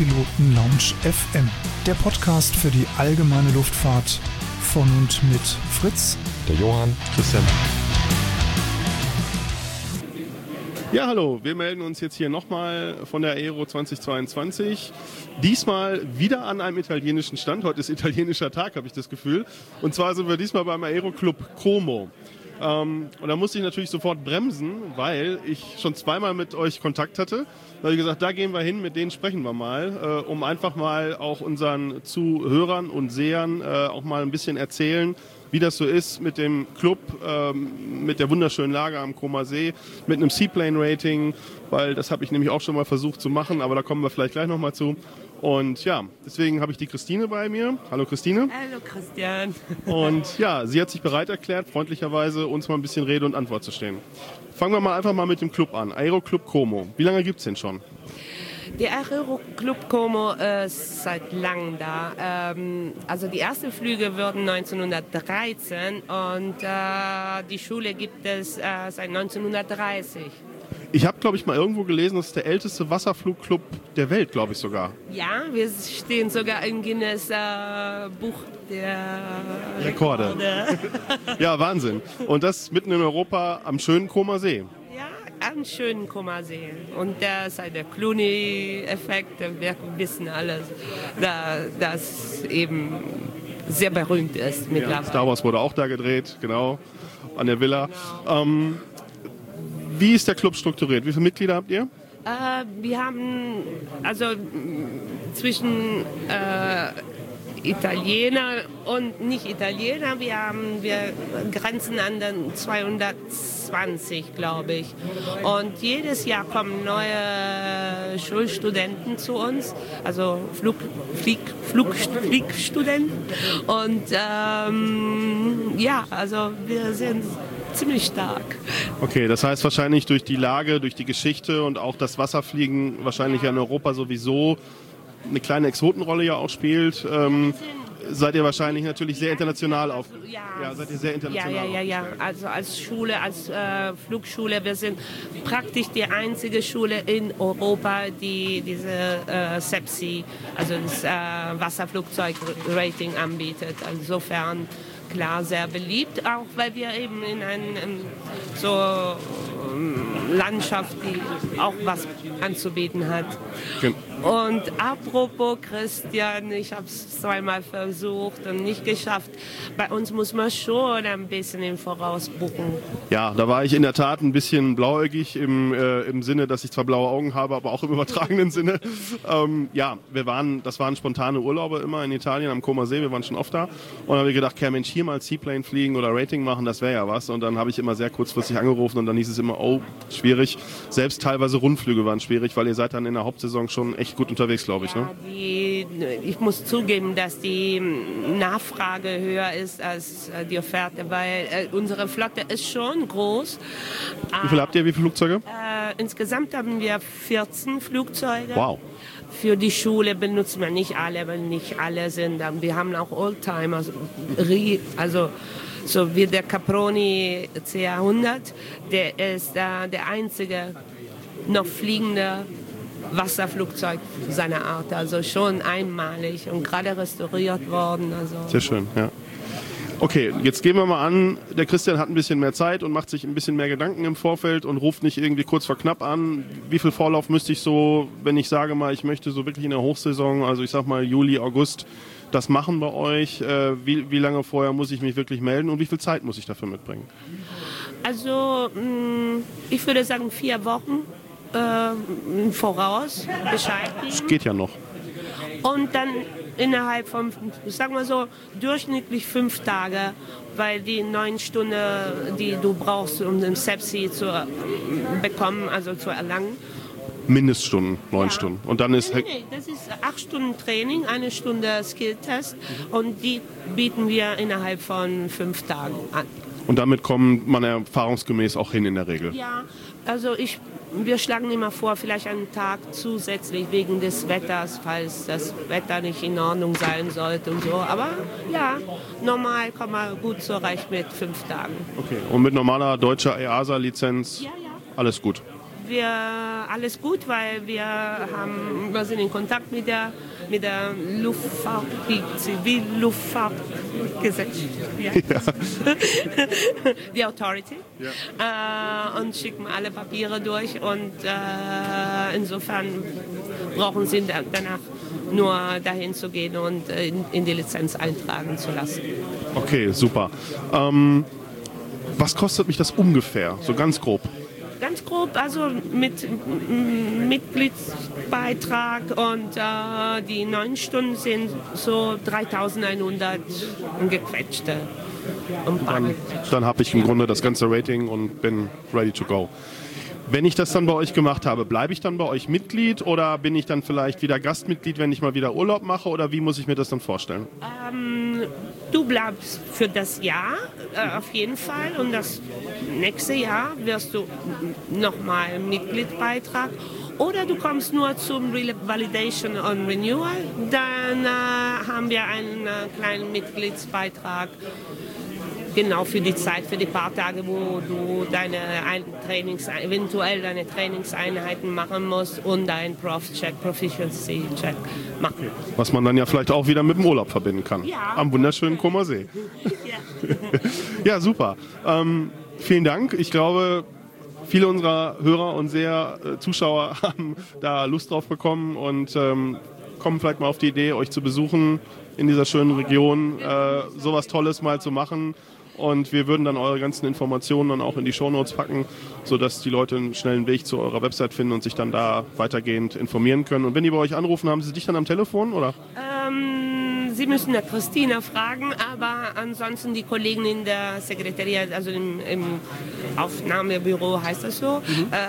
Piloten Lounge FM, der Podcast für die allgemeine Luftfahrt von und mit Fritz, der Johann, Christian. Ja, hallo, wir melden uns jetzt hier nochmal von der Aero 2022. Diesmal wieder an einem italienischen Stand. Heute ist italienischer Tag, habe ich das Gefühl. Und zwar sind wir diesmal beim Aero Club Como. Und da musste ich natürlich sofort bremsen, weil ich schon zweimal mit euch Kontakt hatte. Da habe ich gesagt, da gehen wir hin, mit denen sprechen wir mal, um einfach mal auch unseren Zuhörern und Sehern auch mal ein bisschen erzählen, wie das so ist mit dem Club, mit der wunderschönen Lage am Comer See, mit einem Seaplane-Rating, weil das habe ich nämlich auch schon mal versucht zu machen, aber da kommen wir vielleicht gleich nochmal zu. Und ja, deswegen habe ich die Christine bei mir. Hallo Christine. Hallo Christian. Und ja, sie hat sich bereit erklärt, freundlicherweise uns mal ein bisschen Rede und Antwort zu stehen. Fangen wir mal einfach mal mit dem Club an. Aero Club Como. Wie lange gibt es denn schon? Der Aero Club Como ist seit langem da. Also die ersten Flüge wurden 1913 und die Schule gibt es seit 1930. Ich habe, glaube ich, mal irgendwo gelesen, das ist der älteste Wasserflugclub der Welt, glaube ich sogar. Ja, wir stehen sogar im Guinness Buch der Rekorde. Ja, Wahnsinn. Und das mitten in Europa am schönen Comer See. Ja, am schönen Comer See. Und da ist halt der Clooney-Effekt, wir wissen alles, das eben sehr berühmt ist mittlerweile. Ja, Star Wars wurde auch da gedreht, genau, an der Villa. Genau. Wie ist der Club strukturiert? Wie viele Mitglieder habt ihr? Wir haben also zwischen Italiener und Nicht-Italiener, wir grenzen an den 220, glaube ich. Und jedes Jahr kommen neue Schulstudenten zu uns, also Flugstudenten. Und ja, also wir sind ziemlich stark. Okay, das heißt wahrscheinlich durch die Lage, durch die Geschichte und auch das Wasserfliegen wahrscheinlich in Europa sowieso eine kleine Exotenrolle ja auch spielt. Seid ihr wahrscheinlich natürlich sehr international seid ihr sehr international Ja. Also als Schule, als Flugschule, wir sind praktisch die einzige Schule in Europa, die diese SEPSI, also das Wasserflugzeug-Rating anbietet. Insofern klar, sehr beliebt, auch weil wir eben in einer Landschaft, die auch was anzubieten hat. Und apropos Christian, ich habe es zweimal versucht und nicht geschafft. Bei uns muss man schon ein bisschen im Voraus buchen. Ja, da war ich in der Tat ein bisschen blauäugig im Sinne, dass ich zwar blaue Augen habe, aber auch im übertragenen Sinne. Das waren spontane Urlaube immer in Italien am Comer See, wir waren schon oft da. Und dann habe ich gedacht, Mensch, hier mal Seaplane fliegen oder Rating machen, das wäre ja was. Und dann habe ich immer sehr kurzfristig angerufen und dann hieß es immer, oh, schwierig. Selbst teilweise Rundflüge waren schwierig, weil ihr seid dann in der Hauptsaison schon echt gut unterwegs, glaube ich. Ne? Ich muss zugeben, dass die Nachfrage höher ist als die Offerte, weil unsere Flotte ist schon groß. Wie viele habt ihr, wie viele Flugzeuge? Insgesamt haben wir 14 Flugzeuge. Wow. Für die Schule benutzen wir nicht alle, weil nicht alle sind. Wir haben auch Oldtimer, also so wie der Caproni CA100, der ist der einzige noch fliegende Wasserflugzeug seiner Art, also schon einmalig und gerade restauriert worden. Also. Sehr schön, ja. Okay, jetzt gehen wir mal an, der Christian hat ein bisschen mehr Zeit und macht sich ein bisschen mehr Gedanken im Vorfeld und ruft nicht irgendwie kurz vor knapp an. Wie viel Vorlauf müsste ich so, wenn ich sage mal, ich möchte so wirklich in der Hochsaison, also ich sag mal Juli, August, das machen bei euch? Wie lange vorher muss ich mich wirklich melden und wie viel Zeit muss ich dafür mitbringen? Also ich würde sagen 4 Wochen voraus Bescheid geben. Das geht ja noch. Und dann innerhalb von, sagen wir so, durchschnittlich 5 Tage, weil die 9 Stunden, die du brauchst, um den SEPSI zu bekommen, also zu erlangen. Mindeststunden, 9 Stunden. Und dann ist... Nee, das ist 8 Stunden Training, 1 Stunde Skilltest und die bieten wir innerhalb von 5 Tagen an. Und damit kommt man erfahrungsgemäß auch hin in der Regel? Ja, also wir schlagen immer vor, vielleicht einen Tag zusätzlich wegen des Wetters, falls das Wetter nicht in Ordnung sein sollte und so. Aber ja, normal kommt man gut zurecht mit 5 Tagen. Okay, und mit normaler deutscher EASA-Lizenz Ja. alles gut? alles gut, weil wir sind in Kontakt mit der Luftfahrt, die Zivilluftfahrtgesellschaft, die Authority, und schicken alle Papiere durch und insofern brauchen sie danach nur dahin zu gehen und in die Lizenz eintragen zu lassen. Okay, super. Was kostet mich das ungefähr, so ganz grob? Ganz grob, also mit Mitgliedsbeitrag und die 9 Stunden sind so 3.100 gequetschte. Dann habe ich im Grunde das ganze Rating und bin ready to go. Wenn ich das dann bei euch gemacht habe, bleibe ich dann bei euch Mitglied oder bin ich dann vielleicht wieder Gastmitglied, wenn ich mal wieder Urlaub mache, oder wie muss ich mir das dann vorstellen? Du bleibst für das Jahr auf jeden Fall, und das nächste Jahr wirst du nochmal Mitgliedsbeitrag, oder du kommst nur zum Validation und Renewal, dann haben wir einen kleinen Mitgliedsbeitrag. Genau für die Zeit, für die paar Tage, wo du eventuell deine Trainingseinheiten machen musst und deinen Proficiency-Check machen. Was man dann ja vielleicht auch wieder mit dem Urlaub verbinden kann. Ja. Am wunderschönen Comer See. Ja, super. Vielen Dank. Ich glaube, viele unserer Hörer und Zuschauer haben da Lust drauf bekommen und kommen vielleicht mal auf die Idee, euch zu besuchen in dieser schönen Region, sowas Tolles mal zu machen. Und wir würden dann eure ganzen Informationen dann auch in die Shownotes packen, sodass die Leute einen schnellen Weg zu eurer Website finden und sich dann da weitergehend informieren können. Und wenn die bei euch anrufen, haben sie dich dann am Telefon, oder? Sie müssen der Christina fragen, aber ansonsten die Kollegen in der Sekretariat, also im Aufnahmebüro heißt das so,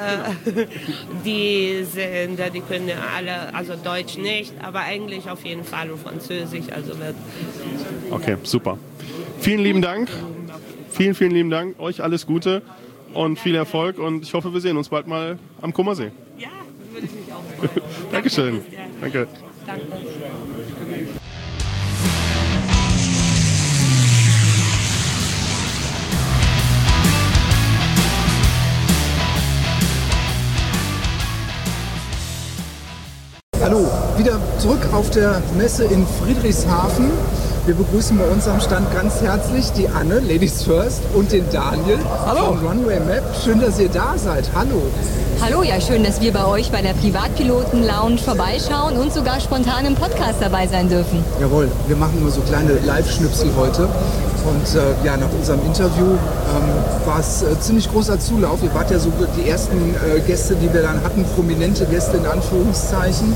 die können alle, also Deutsch nicht, aber Englisch auf jeden Fall und Französisch. Also okay, super. Vielen lieben Dank. Vielen, vielen lieben Dank. Euch alles Gute und viel Erfolg, und ich hoffe, wir sehen uns bald mal am Comer See. Ja, würde ich mich auch freuen. Dankeschön. Danke. Danke. Hallo, wieder zurück auf der Messe in Friedrichshafen. Wir begrüßen bei uns am Stand ganz herzlich die Anne, Ladies First, und den Daniel von Runway Map. Schön, dass ihr da seid. Hallo. Hallo, ja, schön, dass wir bei euch bei der Privatpiloten-Lounge vorbeischauen und sogar spontan im Podcast dabei sein dürfen. Jawohl, wir machen nur so kleine Live-Schnipsel heute. Und nach unserem Interview war es ziemlich großer Zulauf. Ihr wart ja so die ersten Gäste, die wir dann hatten, prominente Gäste in Anführungszeichen.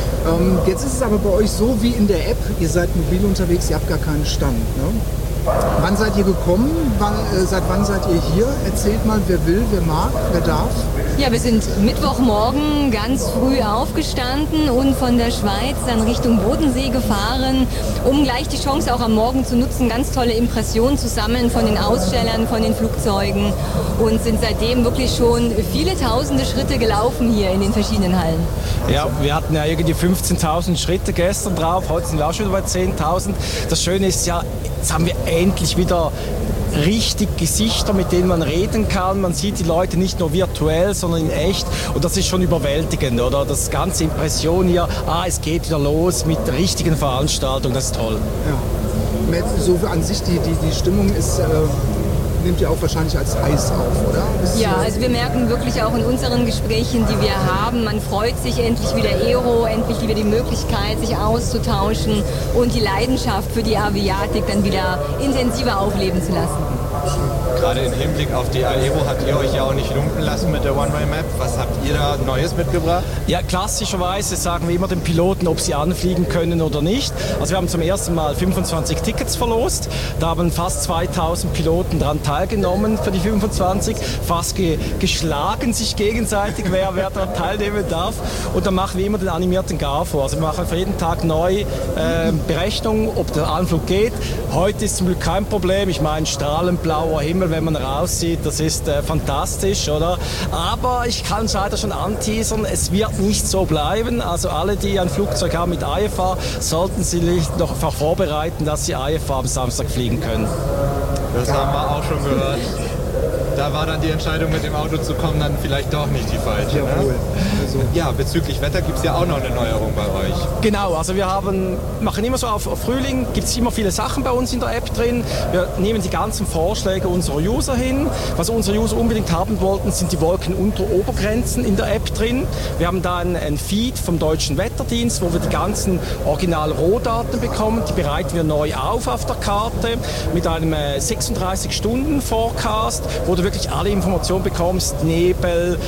Jetzt ist es aber bei euch so wie in der App, ihr seid mobil unterwegs, ihr habt gar keinen Stand. Ne? Wann seid ihr gekommen? Seit wann seid ihr hier? Erzählt mal, wer will, wer mag, wer darf. Ja, wir sind Mittwochmorgen ganz früh aufgestanden und von der Schweiz dann Richtung Bodensee gefahren, um gleich die Chance auch am Morgen zu nutzen, ganz tolle Impressionen zu sammeln von den Ausstellern, von den Flugzeugen, und sind seitdem wirklich schon viele tausende Schritte gelaufen hier in den verschiedenen Hallen. Ja, wir hatten ja irgendwie 15.000 Schritte gestern drauf, heute sind wir auch schon bei 10.000. Das Schöne ist ja, jetzt haben wir endlich wieder richtig Gesichter, mit denen man reden kann. Man sieht die Leute nicht nur virtuell, sondern in echt. Und das ist schon überwältigend, oder? Das ganze Impression hier, es geht wieder los mit der richtigen Veranstaltung, das ist toll. Ja. So an sich, die Stimmung ist... nimmt ihr auch wahrscheinlich als heiß auf, oder? Ja, also wir merken wirklich auch in unseren Gesprächen, die wir haben, man freut sich endlich wieder Aero, endlich wieder die Möglichkeit, sich auszutauschen und die Leidenschaft für die Aviatik dann wieder intensiver aufleben zu lassen. Gerade im Hinblick auf die Aero habt ihr euch ja auch nicht lumpen lassen mit der One-Way Map. Was habt ihr da Neues mitgebracht? Ja, klassischerweise sagen wir immer den Piloten, ob sie anfliegen können oder nicht. Also wir haben zum ersten Mal 25 Tickets verlost. Da haben fast 2000 Piloten daran teilgenommen für die 25. Fast geschlagen sich gegenseitig, wer daran teilnehmen darf. Und dann machen wir immer den animierten GAFO. Also wir machen für jeden Tag neu Berechnungen, ob der Anflug geht. Heute ist zum Glück kein Problem. Ich meine, strahlend blauer Himmel, wenn man raussieht, das ist fantastisch, oder? Aber ich kann es leider schon anteasern, es wird nicht so bleiben. Also alle, die ein Flugzeug haben mit IFA, sollten sich noch vorbereiten, dass sie IFA am Samstag fliegen können. Das haben wir auch schon gehört. da war dann die Entscheidung, mit dem Auto zu kommen, dann vielleicht doch nicht die falsche. Jawohl. Ne? Also, Ja, bezüglich Wetter gibt es ja auch noch eine Neuerung bei euch. Genau, also wir machen immer so auf Frühling, gibt es immer viele Sachen bei uns in der App drin. Wir nehmen die ganzen Vorschläge unserer User hin. Was unsere User unbedingt haben wollten, sind die Wolken-Unter-Obergrenzen in der App drin. Wir haben da ein Feed vom Deutschen Wetterdienst, wo wir die ganzen Original-Rohdaten bekommen. Die bereiten wir neu auf der Karte mit einem 36-Stunden-Forecast, wo du wirklich alle Informationen bekommst. Nebel,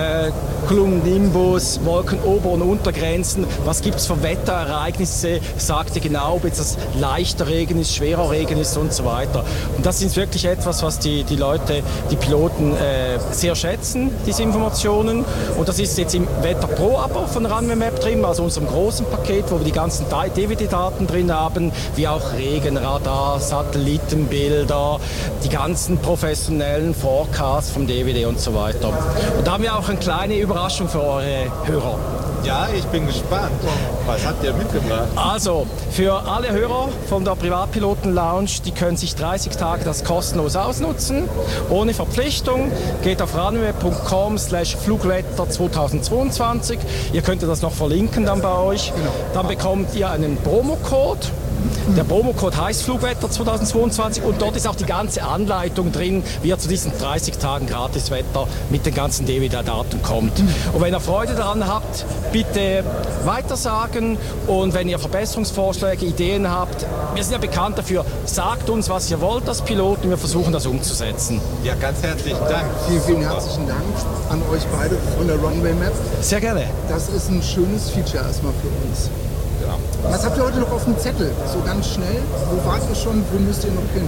Cumulonimbus, Wolkenober- und Untergrenzen. Was gibt es für Wetterereignisse? Sagt dir genau, ob jetzt das leichter Regen ist, schwerer Regen ist und so weiter. Und das ist wirklich etwas, was die Leute, die Piloten sehr schätzen, diese Informationen. Und das ist jetzt im Wetter Pro-Abo von Runway Map drin, also unserem großen Paket, wo wir die ganzen DVD-Daten drin haben, wie auch Regenradar, Satellitenbilder, die ganzen professionellen Forecasts vom DVD und so weiter. Und da haben wir auch eine kleine Überraschung für eure Hörer. Ja, ich bin gespannt. Was habt ihr mitgebracht? Also, für alle Hörer von der Privatpiloten-Lounge, die können sich 30 Tage das kostenlos ausnutzen, ohne Verpflichtung. Geht auf runway.com/Flugwetter 2022. Ihr könnt das noch verlinken dann bei euch. Dann bekommt ihr einen Promocode. Der Promocode heißt Flugwetter 2022 und dort ist auch die ganze Anleitung drin, wie ihr zu diesen 30 Tagen Gratiswetter mit den ganzen DVD-Daten kommt. Und wenn ihr Freude daran habt, bitte weitersagen, und wenn ihr Verbesserungsvorschläge, Ideen habt, wir sind ja bekannt dafür, sagt uns, was ihr wollt als Piloten, wir versuchen das umzusetzen. Ja, ganz herzlichen Dank. vielen, vielen herzlichen Dank an euch beide von der Runway Map. Sehr gerne. Das ist ein schönes Feature erstmal für uns. Was habt ihr heute noch auf dem Zettel? So ganz schnell. Wo wart ihr schon? Wo müsst ihr noch hin?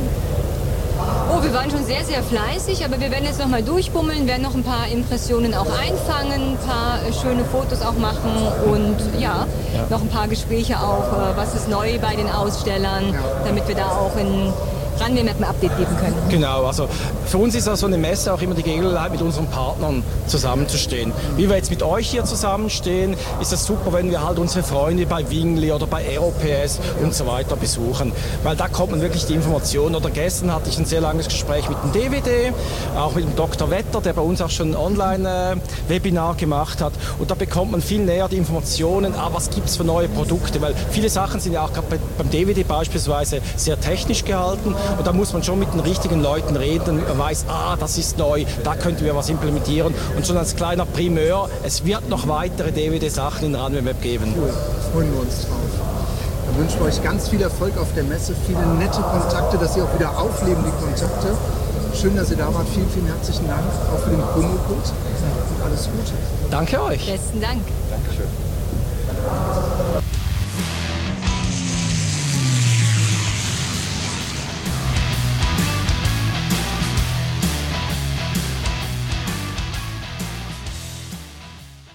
Oh, wir waren schon sehr, sehr fleißig, aber wir werden jetzt noch mal durchbummeln, werden noch ein paar Impressionen auch einfangen, ein paar schöne Fotos auch machen und ja, noch ein paar Gespräche auch, was ist neu bei den Ausstellern, damit wir da auch in Runway Map ein Update geben können. Genau, also für uns ist so eine Messe auch immer die Gelegenheit, mit unseren Partnern zusammenzustehen. Wie wir jetzt mit euch hier zusammenstehen, ist es super, wenn wir halt unsere Freunde bei Wingli oder bei Aerops und so weiter besuchen, weil da kommt man wirklich die Informationen. Oder gestern hatte ich ein sehr langes Gespräch mit dem DVD, auch mit dem Dr. Wetter, der bei uns auch schon ein Online-Webinar gemacht hat, und da bekommt man viel näher die Informationen, was gibt es für neue Produkte, weil viele Sachen sind ja auch gerade beim DVD beispielsweise sehr technisch gehalten. Und da muss man schon mit den richtigen Leuten reden. Man weiß, das ist neu, da könnten wir was implementieren. Und schon als kleiner Primeur, es wird noch weitere DVD-Sachen in Runway Map geben. Cool, freuen wir uns drauf. Dann wünschen wir euch ganz viel Erfolg auf der Messe, viele nette Kontakte, dass ihr auch wieder aufleben, die Kontakte. Schön, dass ihr da wart. Vielen, vielen herzlichen Dank auch für den Promocode und alles Gute. Danke euch. Besten Dank. Dankeschön.